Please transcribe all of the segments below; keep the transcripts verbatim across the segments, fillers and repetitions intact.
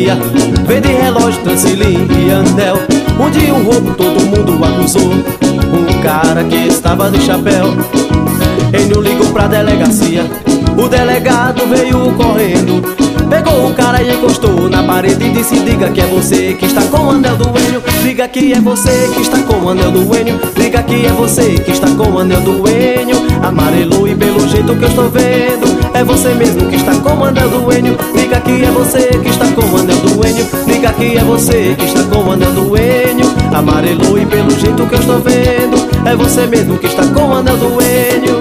delegacia. Vende relógio, transilim e anel. Um dia um roubo todo mundo acusou um cara que estava de chapéu. Ele não ligou pra delegacia. O delegado veio correndo, pegou o cara e encostou na parede e disse: diga que é você que está com o anel do Enio. Diga que é você que está com o anel do Enio. Diga que é você que está com o anel do Enio. Amarelou e pelo jeito que eu estou vendo é você mesmo que está com o anel do Enio. Diga que é você que está com o anel do Enio. Diga que é você que está com o anel do Enio. Amarelou e pelo jeito que eu estou vendo é você mesmo que está com o anel do Enio.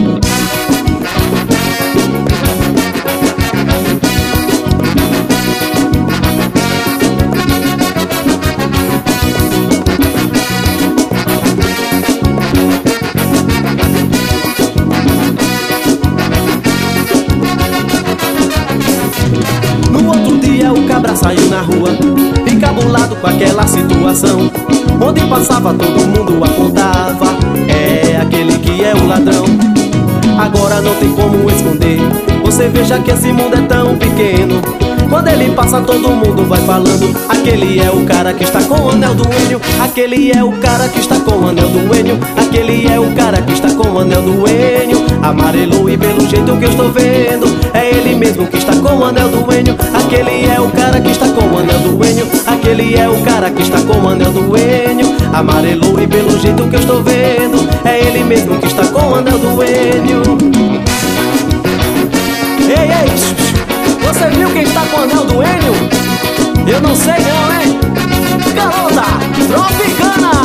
O cabra saiu na rua, encabulado com aquela situação. Onde passava todo mundo apontava: é aquele que é o ladrão. Agora não tem como esconder. Você veja que esse mundo é tão pequeno. Quando ele passa todo mundo vai falando: aquele é o cara que está com o anel do Enio. Aquele é o cara que está com o anel do Enio. Aquele é o cara que está com o anel do Enio. Amarelou e pelo jeito que eu estou vendo é ele mesmo que está com o anel do Enio. Aquele é o cara que está com o anel do Enio. Aquele é o cara que está com o anel do Enio. Amarelou e pelo jeito que eu estou vendo é ele mesmo que está com o anel do Enio. Ei, ei, você viu quem está com o anel do Enio? Eu não sei não, hein? Garota tropicana!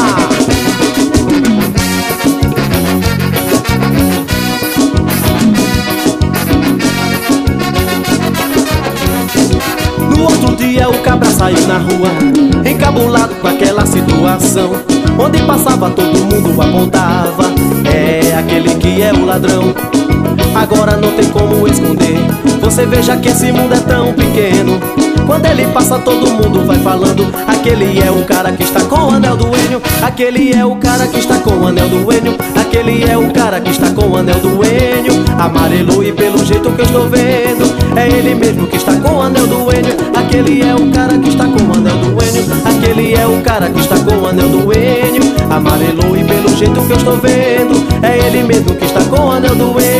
No outro dia o cabra saiu na rua, encabulado com aquela situação. Onde passava todo mundo apontava: é aquele que é o ladrão. Agora não tem como esconder. Você veja que esse mundo é tão pequeno. Quando ele passa todo mundo vai falando: aquele é o cara que está com o anel do Enio. Aquele é o cara que está com o anel do Enio. Aquele é o cara que está com o anel do Enio. Amarelou e pelo jeito que eu estou vendo é ele mesmo que está com o anel do Enio. Aquele é o cara que está com o anel do Enio. Aquele é o cara que está com o anel do Enio. Amarelou e pelo jeito que eu estou vendo é ele mesmo que está com o anel do Enio.